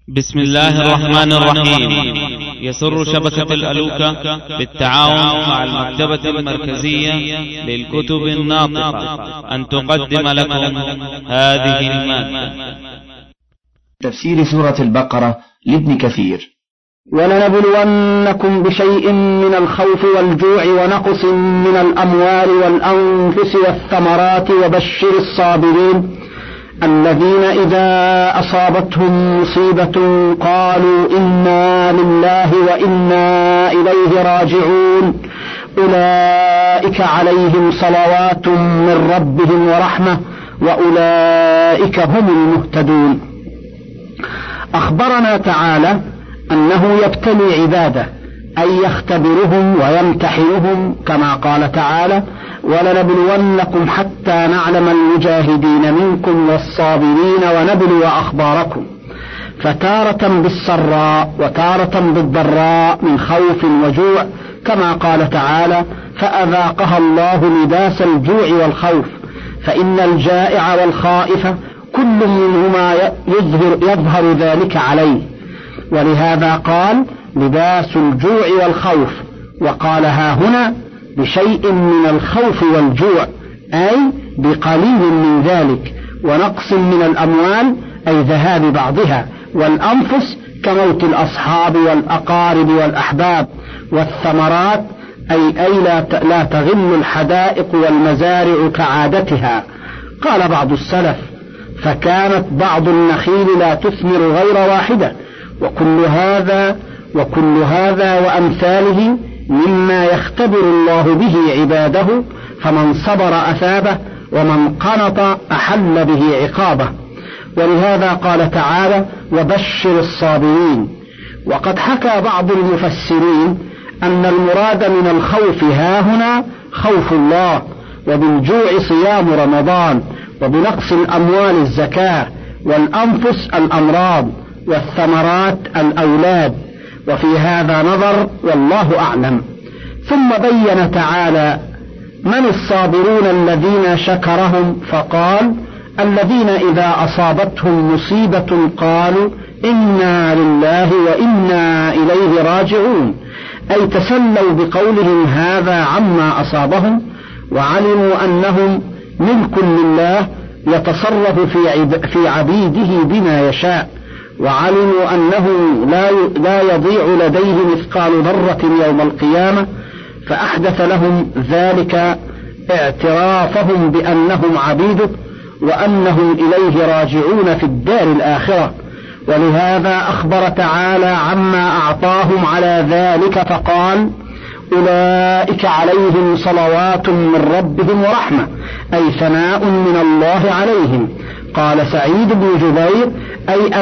بسم الله الرحمن الرحيم. يسر شبكة الألوكة بالتعاون مع المكتبة المركزية للكتب الناطقة أن تقدم لكم هذه المادة. تفسير سورة البقرة لابن كثير. ولنبلونكم بشيء من الخوف والجوع ونقص من الأموال والأنفس والثمرات وبشر الصابرين الذين إذا أصابتهم مصيبة قالوا إنا لله وإنا إليه راجعون أولئك عليهم صلوات من ربهم ورحمة وأولئك هم المهتدون. أخبرنا تعالى أنه يبتلي عباده أي يختبرهم ويمتحنهم كما قال تعالى ولنبلونكم حتى نعلم المجاهدين منكم والصابرين ونبلو أخباركم، فتارة بالسراء وتارة بالضراء من خوف وجوع كما قال تعالى فأذاقها الله لباس الجوع والخوف، فإن الجائع والخائف كل منهما يظهر ذلك عليه، ولهذا قال لباس الجوع والخوف، وقال ها هنا بشيء من الخوف والجوع أي بقليل من ذلك، ونقص من الأموال أي ذهاب بعضها، والأنفس كموت الأصحاب والأقارب والأحباب، والثمرات أي لا تغل الحدائق والمزارع كعادتها. قال بعض السلف فكانت بعض النخيل لا تثمر غير واحدة، وكل هذا وأمثاله مما يختبر الله به عباده، فمن صبر أثابه ومن قنط أحل به عقابه. ولهذا قال تعالى وبشر الصابرين. وقد حكى بعض المفسرين أن المراد من الخوف هاهنا خوف الله، وبالجوع صيام رمضان، وبنقص الأموال الزكاة، والأنفس الأمراض، والثمرات الأولاد، وفي هذا نظر والله أعلم. ثم بين تعالى من الصابرون الذين شكرهم فقال الذين إذا أصابتهم مصيبة قالوا إنا لله وإنا إليه راجعون، أي تسلوا بقولهم هذا عما أصابهم، وعلموا أنهم ملك لله يتصرف في عبيده بما يشاء، وعلموا أنه لا يضيع لديه مثقال ذرة يوم القيامة، فأحدث لهم ذلك اعترافهم بأنهم عبيده وأنهم إليه راجعون في الدار الآخرة. ولهذا أخبر تعالى عما أعطاهم على ذلك فقال أولئك عليهم صلوات من ربهم ورحمة، أي ثناء من الله عليهم. قال سعيد بن جبير أي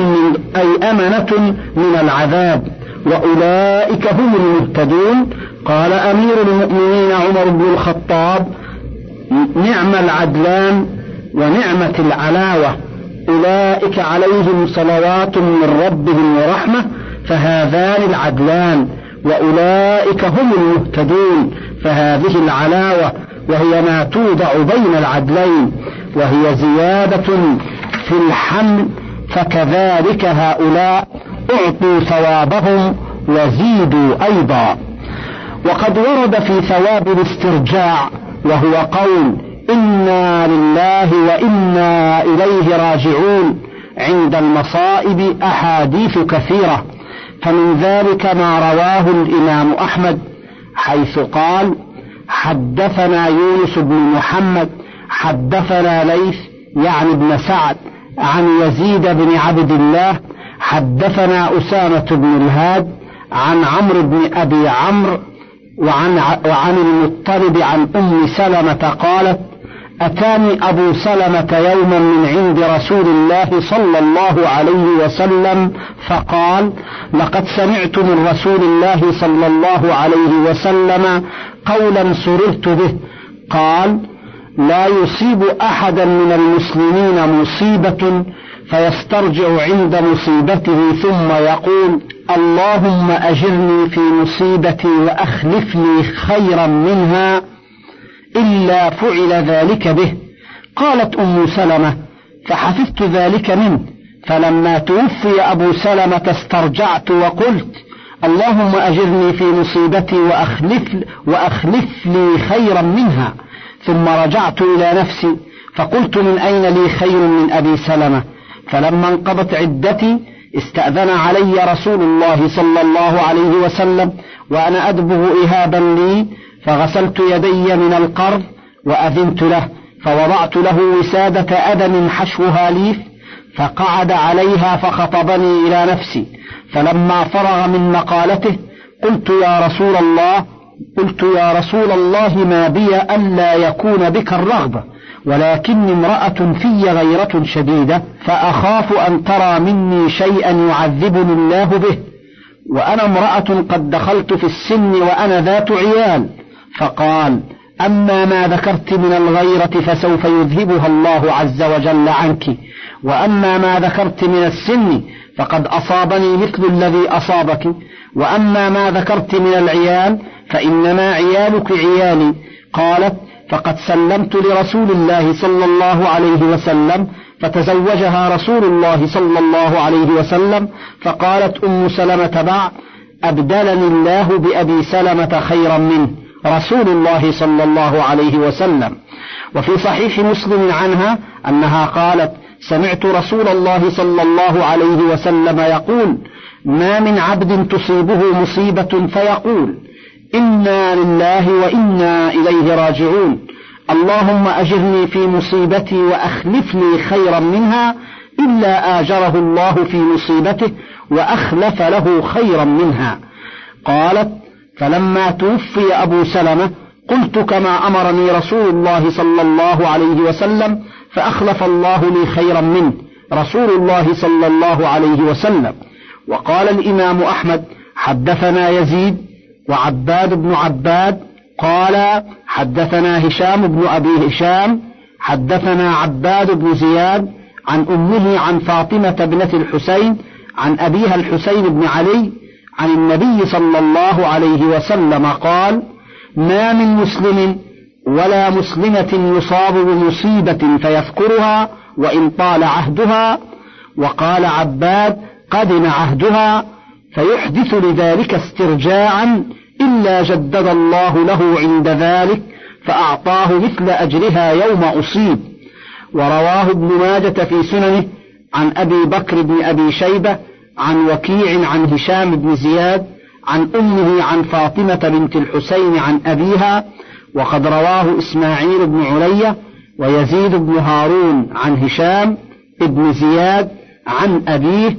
أمنة من العذاب، وأولئك هم المهتدون. قال أمير المؤمنين عمر بن الخطاب نعم العدلان ونعمة العلاوة، أولئك عليهم صلوات من ربهم ورحمة، فهذان العدلان، وأولئك هم المهتدون، فهذه العلاوة وهي ما توضع بين العدلين، وهي زيادة في الحمل، فكذلك هؤلاء أعطوا ثوابهم وزيدوا أيضا. وقد ورد في ثواب الاسترجاع وهو قول إنا لله وإنا إليه راجعون عند المصائب أحاديث كثيرة، فمن ذلك ما رواه الإمام أحمد حيث قال حدثنا يونس بن محمد حدثنا ليث يعني بن سعد عن يزيد بن عبد الله حدثنا أسامة بن الهاد عن عمرو بن أبي عمرو وعن المطلب عن أم سلمة قالت أتاني أبو سلمة يوما من عند رسول الله صلى الله عليه وسلم فقال لقد سمعت من رسول الله صلى الله عليه وسلم قولا سررت به، قال لا يصيب أحدا من المسلمين مصيبة فيسترجع عند مصيبته ثم يقول اللهم أجرني في مصيبتي وأخلفني خيرا منها إلا فعل ذلك به. قالت أم سلمة فحفظت ذلك منه، فلما توفي أبو سلمة استرجعت وقلت اللهم أجرني في مصيبتي وأخلف لي خيرا منها. ثم رجعت إلى نفسي فقلت من أين لي خير من أبي سلمة؟ فلما انقضت عدتي استأذن علي رسول الله صلى الله عليه وسلم وأنا أدبغ إهابا لي، فغسلت يدي من القرض وأذنت له، فوضعت له وسادة أدم حشوها ليف، فقعد عليها فخطبني إلى نفسي. فلما فرغ من مقالته قلت يا رسول الله ما بي ألا يكون بك الرغبة، ولكن امرأة في غيرة شديدة، فأخاف أن ترى مني شيئا يعذبني الله به، وأنا امرأة قد دخلت في السن وأنا ذات عيال. فقال أما ما ذكرت من الغيرة فسوف يذهبها الله عز وجل عنك، وأما ما ذكرت من السن فقد أصابني مثل الذي أصابك، وأما ما ذكرت من العيال فإنما عيالك عيالي. قالت فقد سلمت لرسول الله صلى الله عليه وسلم فتزوجها رسول الله صلى الله عليه وسلم. فقالت أم سلمة بعد أبدلني الله بأبي سلمة خيرا منه رسول الله صلى الله عليه وسلم. وفي صحيح مسلم عنها أنها قالت سمعت رسول الله صلى الله عليه وسلم يقول ما من عبد تصيبه مصيبة فيقول إنا لله وإنا إليه راجعون، اللهم أجرني في مصيبتي وأخلف لي خيرا منها، إلا آجره الله في مصيبته وأخلف له خيرا منها. قالت فلما توفي أبو سلمة قلت كما أمرني رسول الله صلى الله عليه وسلم، فأخلف الله لي خيرا منه رسول الله صلى الله عليه وسلم. وقال الإمام أحمد حدثنا يزيد وعباد بن عباد قال حدثنا هشام بن أبي هشام حدثنا عباد بن زياد عن أمه عن فاطمة بنت الحسين عن أبيها الحسين بن علي عن النبي صلى الله عليه وسلم قال ما من مسلم ولا مسلمة يصاب بمصيبة فيذكرها وإن طال عهدها، وقال عباد قدم عهدها، فيحدث لذلك استرجاعا إلا جدد الله له عند ذلك فأعطاه مثل أجرها يوم أصيب. ورواه ابن ماجة في سننه عن أبي بكر بن أبي شيبة عن وكيع عن هشام بن زياد عن أمه عن فاطمة بنت الحسين عن أبيها، وقد رواه إسماعيل بن علية ويزيد بن هارون عن هشام بن زياد عن أبيه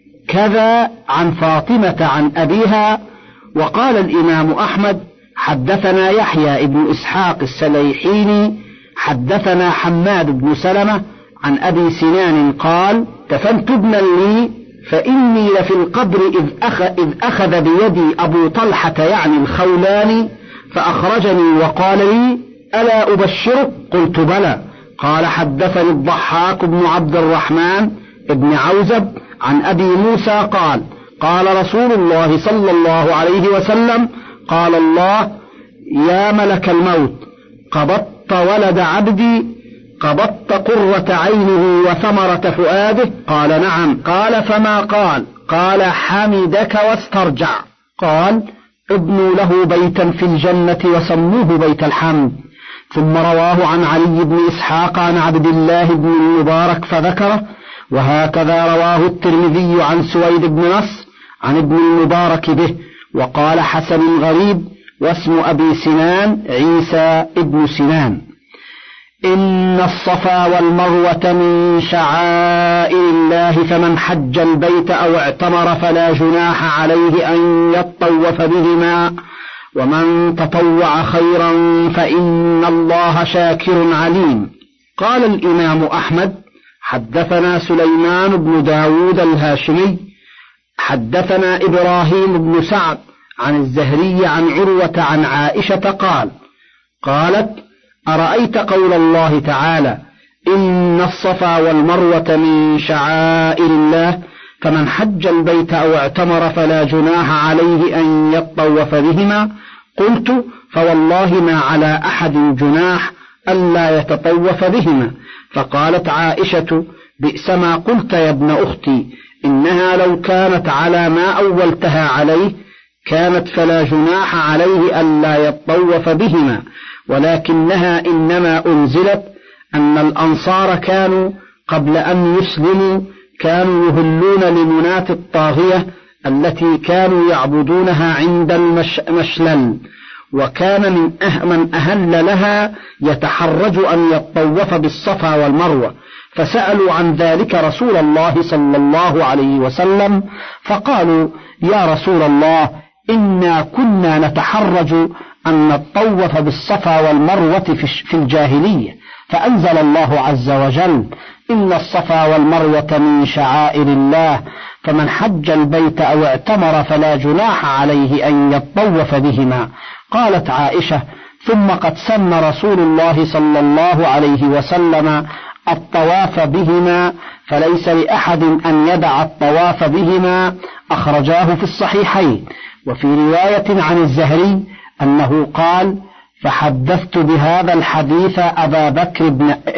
كذا عن فاطمة عن أبيها. وقال الإمام أحمد حدثنا يحيى بن إسحاق السليحيني حدثنا حماد بن سلمة عن أبي سنان قال دفنت ابنا لي فإني لفي القبر إذ أخذ بيدي أبو طلحة يعني الخولاني فأخرجني وقال لي ألا أبشرك؟ قلت بلى. قال حدثني الضحاك بن عبد الرحمن بن عوزب عن أبي موسى قال قال رسول الله صلى الله عليه وسلم قال الله يا ملك الموت قبضت ولد عبدي قبضت قرة عينه وثمرة فؤاده؟ قال نعم. قال فما قال؟ قال حمدك واسترجع. قال ابنوا له بيتا في الجنة وسموه بيت الحمد. ثم رواه عن علي بن إسحاق عن عبد الله بن المبارك فذكره، وهكذا رواه الترمذي عن سويد بن نصر عن ابن المبارك به، وقال حسن غريب واسم أبي سنان عيسى ابن سنان. إن الصفا والمروة من شعائر الله فمن حج البيت أو اعتمر فلا جناح عليه أن يطوف بهما، ومن تطوع خيرا فإن الله شاكر عليم. قال الإمام أحمد حدثنا سليمان بن داود الهاشمي حدثنا إبراهيم بن سعد عن الزهري عن عروة عن عائشة قالت أرأيت قول الله تعالى إن الصفا والمروة من شعائر الله فمن حج البيت أو اعتمر فلا جناح عليه أن يطوف بهما؟ قلت فوالله ما على أحد جناح ألا يتطوف بهما. فقالت عائشة بئس ما قلت يا ابن أختي، إنها لو كانت على ما أولتها عليه كانت فلا جناح عليه ألا يطوف بهما، ولكنها إنما أنزلت أن الأنصار كانوا قبل أن يسلموا كانوا يهلون لمناة الطاغية التي كانوا يعبدونها عند المشلل، وكان من أهل لها يتحرج أن يطوف بالصفا والمروة، فسألوا عن ذلك رسول الله صلى الله عليه وسلم فقالوا: يا رسول الله، إنا كنا نتحرج أن نطوف بالصفا والمروة في الجاهلية، فأنزل الله عز وجل: إن الصفا والمروة من شعائر الله، فمن حج البيت أو اعتمر فلا جناح عليه أن يطوف بهما. قالت عائشة: ثم قد سن رسول الله صلى الله عليه وسلم الطواف بهما، فليس لأحد أن يدع الطواف بهما، أخرجاه في الصحيحين. وفي رواية عن الزهري أنه قال: فحدثت بهذا الحديث أبا بكر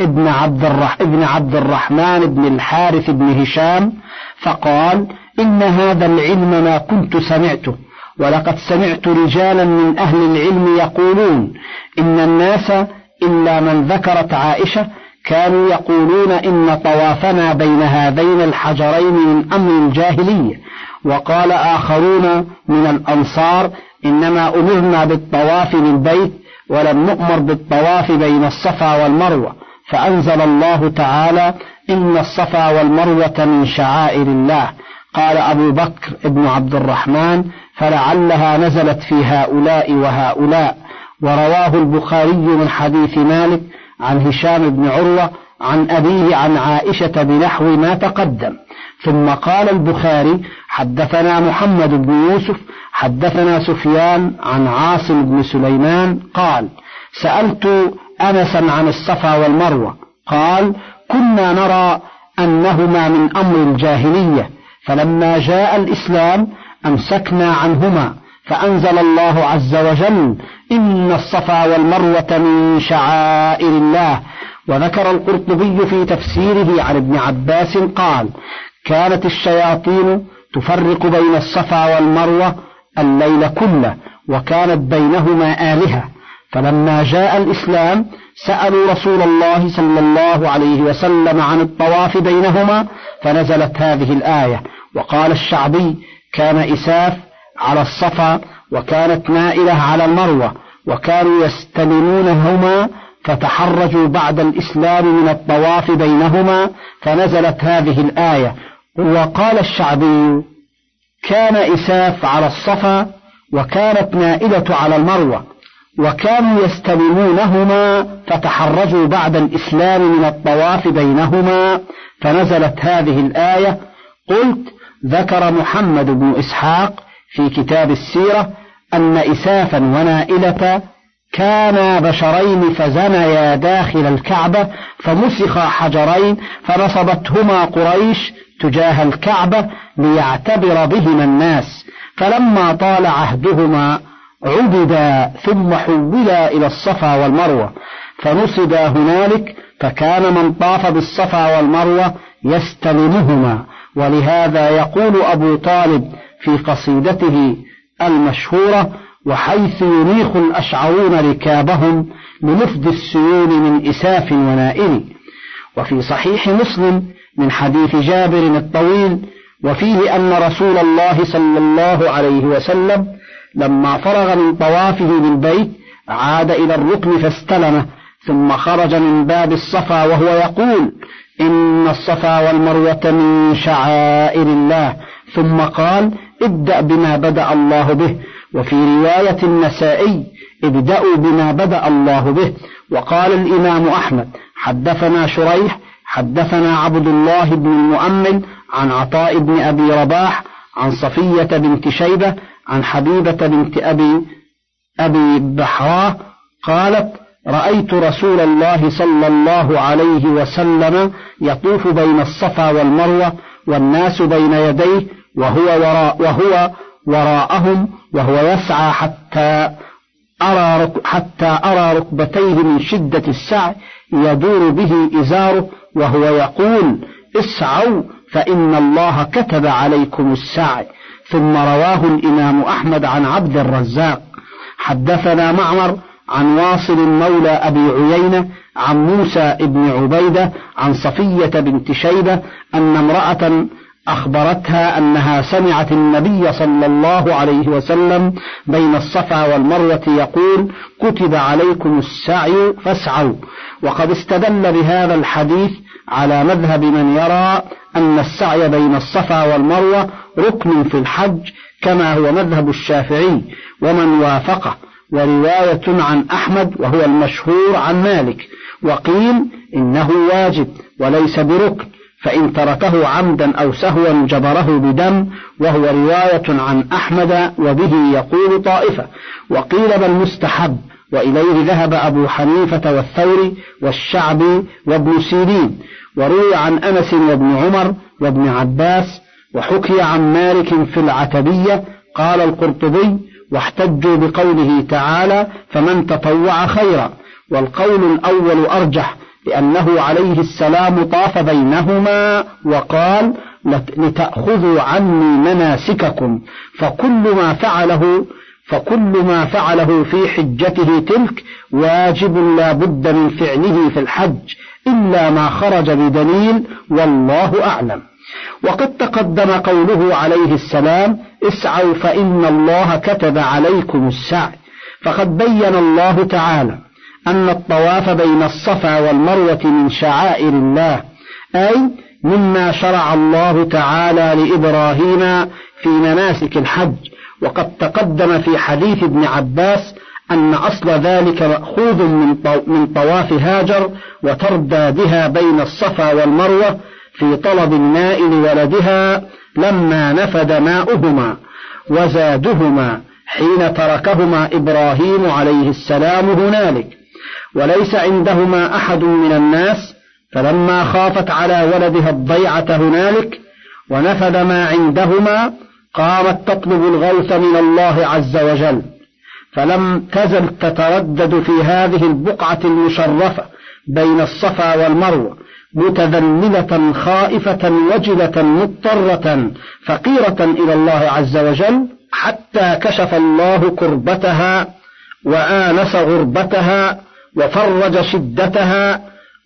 ابن عبد الرحمن بن الحارث بن هشام، فقال: إن هذا العلم ما كنت سمعته، ولقد سمعت رجالا من أهل العلم يقولون إن الناس إلا من ذكرت عائشة كانوا يقولون إن طوافنا بين هذين الحجرين من أمر الجاهلية. وقال آخرون من الأنصار: إنما أمرنا بالطواف بالبيت ولم نؤمر بالطواف بين الصفا والمروة، فأنزل الله تعالى: إن الصفا والمروة من شعائر الله. قال أبو بكر ابن عبد الرحمن: فلعلها نزلت في هؤلاء وهؤلاء. ورواه البخاري من حديث مالك عن هشام بن عروة عن أبيه عن عائشة بنحو ما تقدم. ثم قال البخاري: حدثنا محمد بن يوسف حدثنا سفيان عن عاصم بن سليمان قال: سألت أنسا عن الصفا والمروة، قال: كنا نرى أنهما من أمر الجاهلية، فلما جاء الإسلام أمسكنا عنهما، فأنزل الله عز وجل: إن الصفا والمروة من شعائر الله. وذكر القرطبي في تفسيره عن ابن عباس قال: كانت الشياطين تفرق بين الصفا والمروة الليل كله، وكانت بينهما آلهة، فلما جاء الإسلام سألوا رسول الله صلى الله عليه وسلم عن الطواف بينهما، فنزلت هذه الآية. وقال الشعبي: كان إساف على الصفا وكانت نائلة على المروة، وكانوا يستلمونهما، فتحرجوا بعد الإسلام من الطواف بينهما، فنزلت هذه الآية. وقال الشعبي: كان إساف على الصفا وكانت نائلة على المروة، وكانوا يستلمونهما، فتحرجوا بعد الإسلام من الطواف بينهما، فنزلت هذه الآية. قلت: ذكر محمد بن إسحاق في كتاب السيرة أن إسافا ونائلة كانا بشرين فزنيا داخل الكعبة، فمسخا حجرين فنصبتهما قريش تجاه الكعبة ليعتبر بهما الناس، فلما طال عهدهما عبدا ثم حولا إلى الصفا والمروة، فنصبا هنالك، فكان من طاف بالصفا والمروة يستلمهما. ولهذا يقول أبو طالب في قصيدته المشهورة: وحيث ينيخ الأشعرون ركابهم لنفد السيول من إساف ونائل. وفي صحيح مسلم من حديث جابر الطويل، وفيه أن رسول الله صلى الله عليه وسلم لما فرغ من طوافه بالبيت عاد إلى الركن فاستلمه، ثم خرج من باب الصفا وهو يقول: إن الصفا والمروة من شعائر الله، ثم قال: ابدأ بما بدأ الله به. وفي رواية النسائي: ابدأوا بما بدأ الله به. وقال الإمام أحمد: حدثنا شريح حدثنا عبد الله بن المؤمل عن عطاء بن أبي رباح عن صفية بنت شيبة عن حبيبة بنت أبي بحراء قالت: رأيت رسول الله صلى الله عليه وسلم يطوف بين الصفا والمروة والناس بين يديه وهو وراءهم، وهو يسعى حتى أرى ركبتيه من شدة السعي، يدور به إزاره، وهو يقول: اسعوا فإن الله كتب عليكم السعي. ثم رواه الإمام أحمد عن عبد الرزاق. حدثنا معمر عن واصل مولى أبي عيينة عن موسى بن عبيدة عن صفية بنت شيبة أن امرأة أخبرتها أنها سمعت النبي صلى الله عليه وسلم بين الصفا والمروة يقول: كتب عليكم السعي فاسعوا. وقد استدل بهذا الحديث على مذهب من يرى أن السعي بين الصفا والمروة ركن في الحج، كما هو مذهب الشافعي ومن وافقه، ورواية عن أحمد وهو المشهور عن مالك. وقيل إنه واجب وليس بركن، فإن تركه عمدا أو سهوا جبره بدم، وهو رواية عن أحمد وبه يقول طائفة. وقيل بل مستحب، وإليه ذهب أبو حنيفة والثوري والشعبي وابن سيرين. وروي عن أنس وابن عمر وابن عباس، وحكي عن مالك في العتبية. قال القرطبي: واحتجوا بقوله تعالى: فمن تطوع خيرا. والقول الأول أرجح، لأنه عليه السلام طاف بينهما وقال: لتأخذوا عني مناسككم، فكل ما فعله في حجته تلك واجب لا بد من فعله في الحج، إلا ما خرج بدليل، والله أعلم. وقد تقدم قوله عليه السلام: اسعوا فإن الله كتب عليكم السعي. فقد بين الله تعالى أن الطواف بين الصفا والمروة من شعائر الله، أي مما شرع الله تعالى لإبراهيم في مناسك الحج. وقد تقدم في حديث ابن عباس أن أصل ذلك مأخوذ من طواف هاجر وتردادها بين الصفا والمروة في طلب الماء لولدها لما نفد ماؤهما وزادهما حين تركهما إبراهيم عليه السلام هنالك، وليس عندهما أحد من الناس، فلما خافت على ولدها الضيعة هنالك ونفد ما عندهما قامت تطلب الغوث من الله عز وجل، فلم تزل تتردد في هذه البقعة المشرفة بين الصفا والمروة، متذللة خائفة وجلة مضطرة فقيرة إلى الله عز وجل، حتى كشف الله كربتها وآنس غربتها وفرج شدتها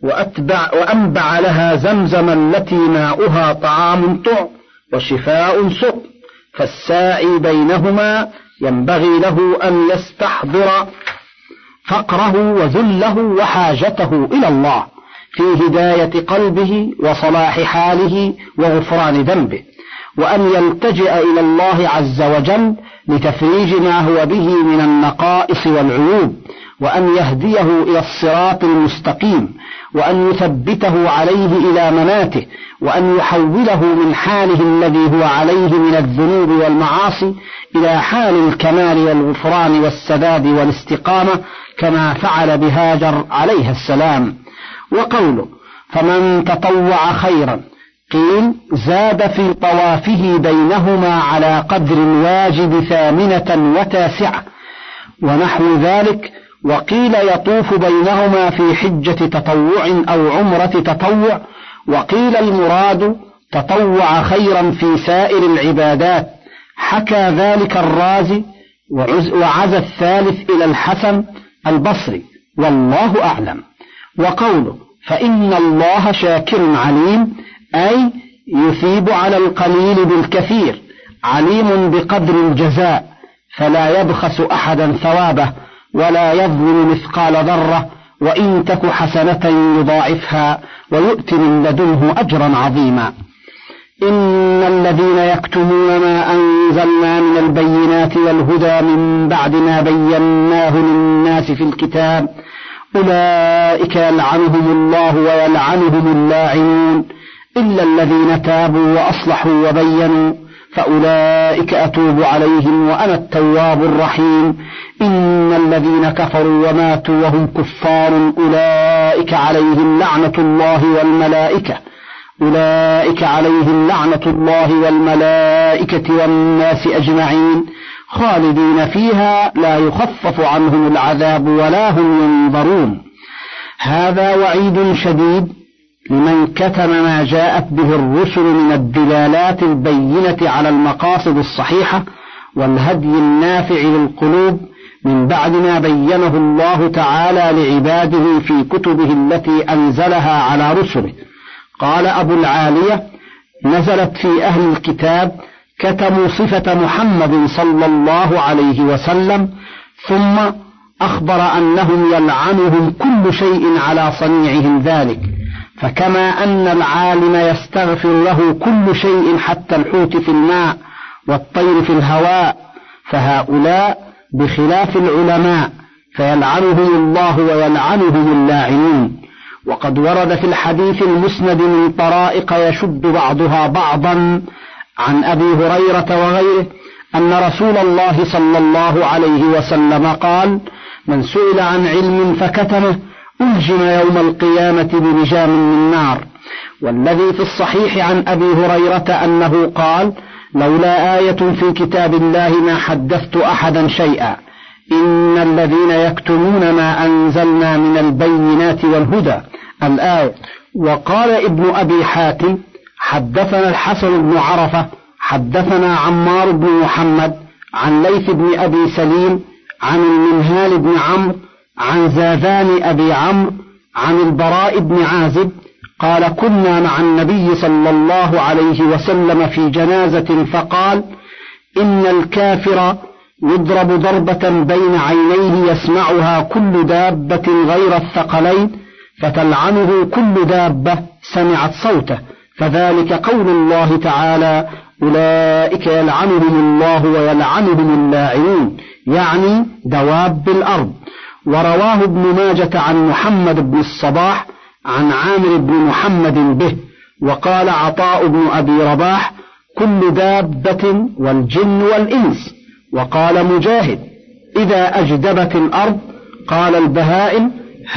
وأنبع لها زمزم التي ماؤها طعام طعم وشفاء سق. فالساعي بينهما ينبغي له أن يستحضر فقره وذله وحاجته إلى الله في هداية قلبه وصلاح حاله وغفران ذنبه، وأن يلتجئ إلى الله عز وجل لتفريج ما هو به من النقائص والعيوب، وأن يهديه إلى الصراط المستقيم، وأن يثبته عليه إلى مناته، وأن يحوله من حاله الذي هو عليه من الذنوب والمعاصي إلى حال الكمال والغفران والسداد والاستقامة، كما فعل بهاجر عليها السلام. وقوله فمن تطوع خيرا، قيل زاد في طوافه بينهما على قدر الواجب 8 و9 ونحو ذلك. وقيل يطوف بينهما في حجة تطوع أو عمرة تطوع، وقيل المراد تطوع خيرا في سائر العبادات. حكى ذلك الرازي وعزى الثالث إلى الحسن البصري، والله أعلم. وقوله فإن الله شاكر عليم، أي يثيب على القليل بالكثير، عليم بقدر الجزاء، فلا يبخس أحدا ثوابه ولا يظلم مثقال ذرة، وإن تك حسنة يضاعفها ويؤتي من لدنه أجرا عظيما. إن الذين يكتمون ما أنزلنا من البينات والهدى من بعد ما بيناه للناس في الكتاب أولئك يلعنهم الله ويلعنهم اللاعنون، إلا الذين تابوا وأصلحوا وبينوا فأولئك أتوب عليهم وأنا التواب الرحيم. إن الذين كفروا وماتوا وهم كفار أولئك عليهم لعنة الله والملائكة والناس أجمعين خالدين فيها لا يخفف عنهم العذاب ولا هم ينظرون. هذا وعيد شديد لمن كتم ما جاءت به الرسل من الدلالات البينة على المقاصد الصحيحة والهدي النافع للقلوب من بعد ما بينه الله تعالى لعباده في كتبه التي أنزلها على رسله. قال أبو العالية: نزلت في أهل الكتاب كتموا صفة محمد صلى الله عليه وسلم، ثم أخبر أنهم يلعنهم كل شيء على صنيعهم ذلك، فكما أن العالم يستغفر له كل شيء حتى الحوت في الماء والطير في الهواء، فهؤلاء بخلاف العلماء فيلعنهم الله ويلعنهم اللاعنون. وقد ورد في الحديث المسند من طرائق يشد بعضها بعضا عن أبي هريرة وغيره أن رسول الله صلى الله عليه وسلم قال: من سئل عن علم فكتمه ألجم يوم القيامة بلجام من نار. والذي في الصحيح عن أبي هريرة أنه قال: لولا آية في كتاب الله ما حدثت أحدا شيئا، إن الذين يكتمون ما أنزلنا من البينات والهدى، الآية. وقال ابن أبي حاتم: حدثنا الحسن بن عرفة حدثنا عمار بن محمد عن ليث بن أبي سليم عن المنهال بن عمرو عن زاذان أبي عمرو عن البراء بن عازب قال: كنا مع النبي صلى الله عليه وسلم في جنازة فقال: إن الكافر يضرب ضربة بين عينيه يسمعها كل دابة غير الثقلين، فتلعنه كل دابة سمعت صوته، فذلك قول الله تعالى: أولئك يلعنهم الله ويلعنهم اللاعنون، يعني دواب الأرض. ورواه ابن ماجة عن محمد بن الصباح عن عامر بن محمد به. وقال عطاء بن أبي رباح: كل دابة والجن والإنس. وقال مجاهد: إذا أجدبت الأرض. قال البهائم: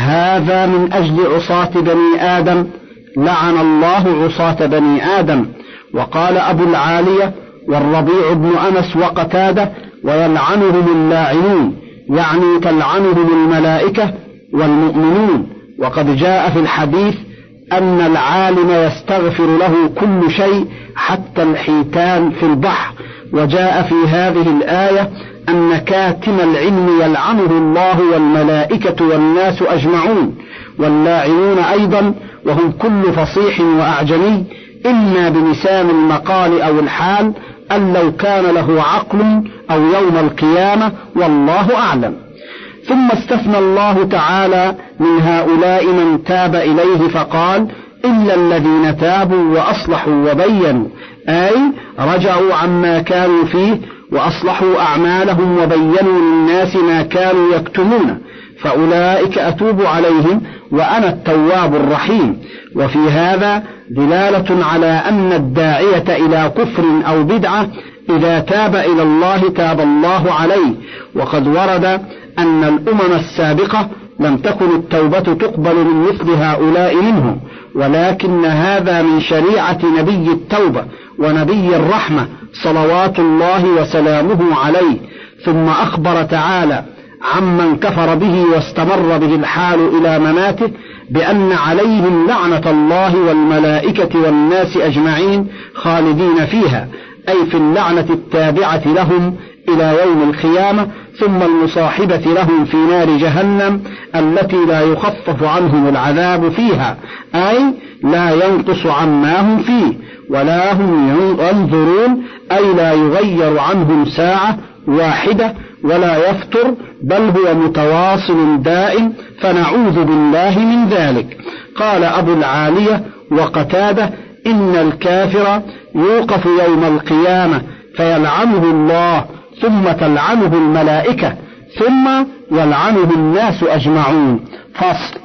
هذا من أجل عصاة بني آدم، لعن الله عصاة بني آدم. وقال أبو العالية والربيع بن أنس وقتادة: ويلعنهم اللاعنون، يعني تلعنهم الملائكة والمؤمنون. وقد جاء في الحديث أن العالم يستغفر له كل شيء حتى الحيتان في البحر. وجاء في هذه الآية أن كاتم العلم يلعنه الله والملائكة والناس أجمعون، واللاعنون أيضا وهم كل فصيح وأعجمي، إما بلسان المقال أو الحال، أن لو كان له عقل أو يوم القيامة، والله أعلم. ثم استثنى الله تعالى من هؤلاء من تاب إليه فقال: إلا الذين تابوا وأصلحوا وبينوا، أي رجعوا عما كانوا فيه وأصلحوا أعمالهم وبينوا للناس ما كانوا يكتمون، فأولئك أتوب عليهم وأنا التواب الرحيم. وفي هذا دلالة على أن الداعية إلى كفر أو بدعة إذا تاب إلى الله تاب الله عليه. وقد ورد أن الأمم السابقة لم تكن التوبة تقبل من مثل هؤلاء منهم، ولكن هذا من شريعة نبي التوبة ونبي الرحمة صلوات الله وسلامه عليه. ثم أخبر تعالى عمن كفر به واستمر به الحال إلى مماته بأن عليهم لعنة الله والملائكة والناس أجمعين خالدين فيها، أي في اللعنة التابعة لهم إلى يوم القيامة، ثم المصاحبة لهم في نار جهنم التي لا يخفف عنهم العذاب فيها، أي لا ينقص عما هم فيه ولا هم ينظرون، أي لا يغير عنهم ساعة واحدة ولا يفتر، بل هو متواصل دائم، فنعوذ بالله من ذلك. قال أبو العالية وقتادة: إن الكافر يوقف يوم القيامة فيلعنه الله، ثم تلعنه الملائكة، ثم يلعنه الناس أجمعون. فصل: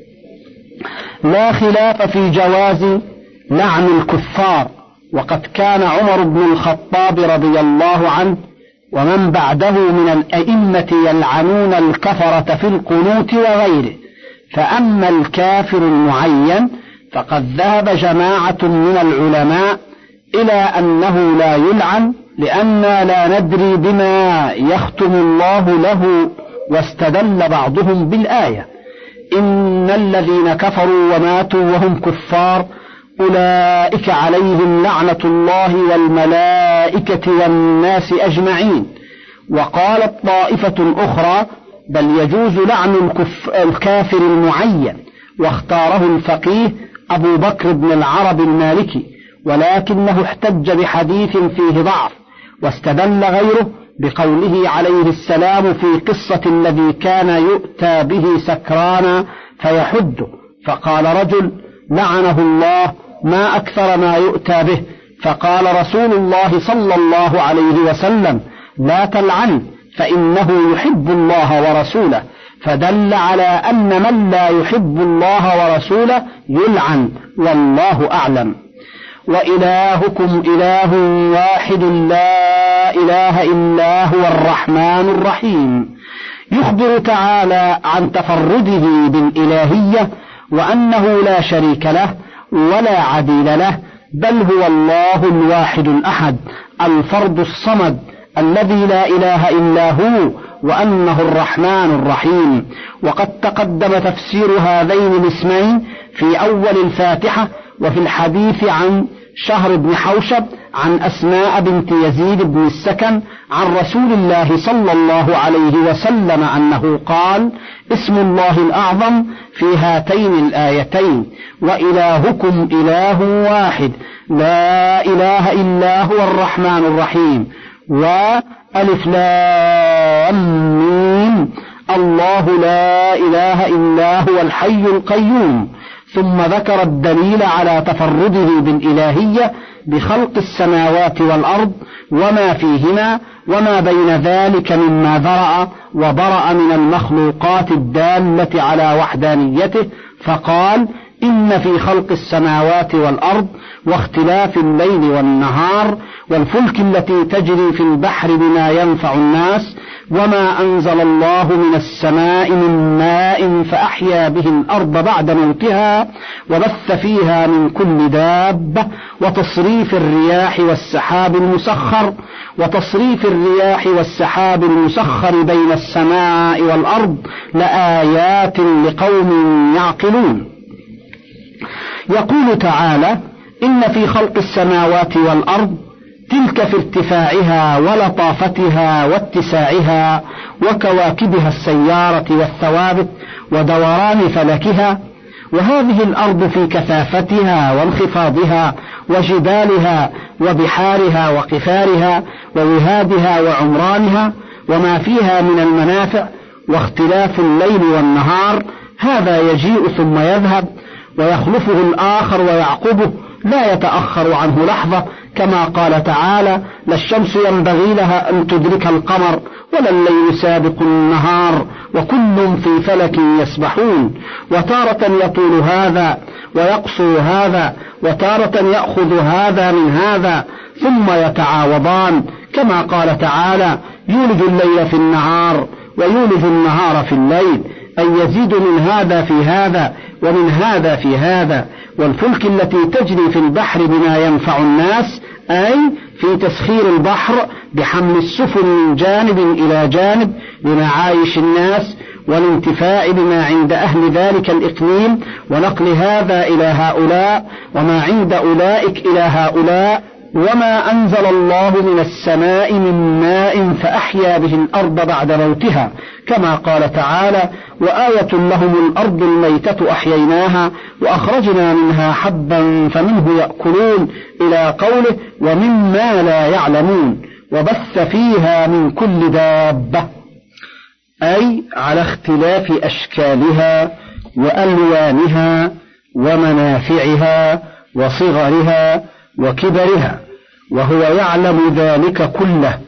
لا خلاف في جواز لعن الكفار، وقد كان عمر بن الخطاب رضي الله عنه ومن بعده من الأئمة يلعنون الكفرة في القنوت وغيره. فأما الكافر المعين فقد ذهب جماعة من العلماء إلى أنه لا يلعن، لأننا لا ندري بما يختم الله له، واستدل بعضهم بالآية: إن الذين كفروا وماتوا وهم كفار أولئك عليهم لعنة الله والملائكة والناس أجمعين. وقالت طائفة أخرى بل يجوز لعن الكافر المعين، واختاره الفقيه أبو بكر بن العرب المالكي، ولكنه احتج بحديث فيه ضعف، واستدل غيره بقوله عليه السلام في قصة الذي كان يؤتى به سكرانا فيحده، فقال رجل لعنه الله ما أكثر ما يؤتى به، فقال رسول الله صلى الله عليه وسلم لا تلعن فإنه يحب الله ورسوله، فدل على أن من لا يحب الله ورسوله يلعن، والله أعلم. وإلهكم إله واحد لا إله إلا هو الرحمن الرحيم. يخبر تعالى عن تفرده بالإلهية وأنه لا شريك له ولا عديل له، بل هو الله الواحد الأحد الفرد الصمد الذي لا إله إلا هو، وأنه الرحمن الرحيم. وقد تقدم تفسير هذين الاسمين في أول الفاتحة وفي الحديث عن شهر بن حوشب عن أسماء بنت يزيد بن السكن عن رسول الله صلى الله عليه وسلم أنه قال اسم الله الأعظم في هاتين الآيتين وإلهكم إله واحد لا إله إلا هو الرحمن الرحيم، وألف لام ميم الله لا إله إلا هو الحي القيوم. ثم ذكر الدليل على تفرده بالإلهية بخلق السماوات والأرض وما فيهما وما بين ذلك مما ذرأ وبرأ من المخلوقات الدالة على وحدانيته، فقال إن في خلق السماوات والأرض واختلاف الليل والنهار والفلك التي تجري في البحر بما ينفع الناس وما أنزل الله من السماء من ماء فأحيا به الأرض بعد موتها وبث فيها من كل دابة وتصريف الرياح والسحاب المسخر بين السماء والأرض لآيات لقوم يعقلون. يقول تعالى إن في خلق السماوات والأرض تلك في ارتفاعها ولطافتها واتساعها وكواكبها السيارة والثوابت ودوران فلكها، وهذه الأرض في كثافتها وانخفاضها وجبالها وبحارها وقفارها ووهادها وعمرانها وما فيها من المنافع واختلاف الليل والنهار، هذا يجيء ثم يذهب ويخلفه الآخر ويعقبه لا يتأخر عنه لحظة، كما قال تعالى لا الشمس ينبغي لها أن تدرك القمر ولا الليل سابق النهار وكل في فلك يسبحون. وتارة يطول هذا ويقصر هذا وتارة يأخذ هذا من هذا ثم يتعاوضان، كما قال تعالى يولج الليل في النهار ويولج النهار في الليل، أي يزيد من هذا في هذا ومن هذا في هذا. والفلك التي تجري في البحر بما ينفع الناس، أي في تسخير البحر بحمل السفن من جانب إلى جانب لمعايش الناس والانتفاع بما عند أهل ذلك الإقليم ونقل هذا إلى هؤلاء وما عند أولئك إلى هؤلاء. وما أنزل الله من السماء من ماء فأحيا به الأرض بعد موتها، كما قال تعالى وآية لهم الأرض الميتة أحييناها وأخرجنا منها حبا فمنه يأكلون إلى قوله ومما لا يعلمون وبث فيها من كل دابة، أي على اختلاف أشكالها وألوانها ومنافعها وصغرها وكبرها، وهو يعلم ذلك كله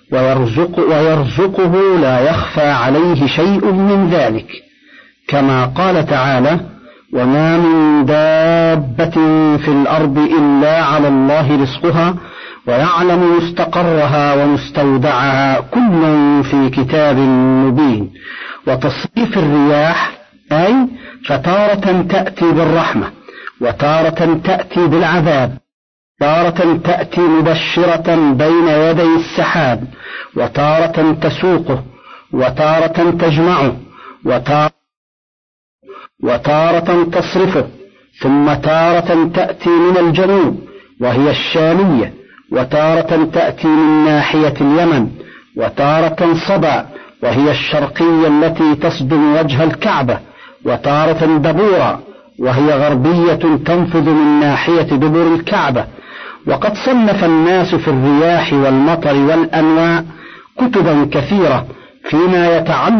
ويرزقه لا يخفى عليه شيء من ذلك، كما قال تعالى وما من دابة في الأرض إلا على الله رزقها ويعلم مستقرها ومستودعها كل في كتاب مبين. وتصريف الرياح أي فتارة تأتي بالرحمة وتارة تأتي بالعذاب، تارة تأتي مبشرة بين يدي السحاب وتارة تسوقه وتارة تجمعه وتارة تصرفه، ثم تارة تأتي من الجنوب وهي الشامية، وتارة تأتي من ناحية اليمن، وتارة صبا وهي الشرقية التي تصدم وجه الكعبة، وتارة دبورا وهي غربية تنفذ من ناحية دبر الكعبة. وقد صنف الناس في الرياح والمطر والأنواع كتبا كثيرة فيما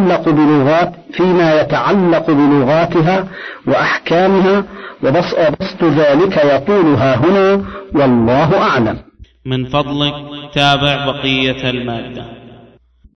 يتعلق بلغاتها وأحكامها، وبسط ذلك يطولها هنا، والله أعلم. من فضلك تابع بقية المادة.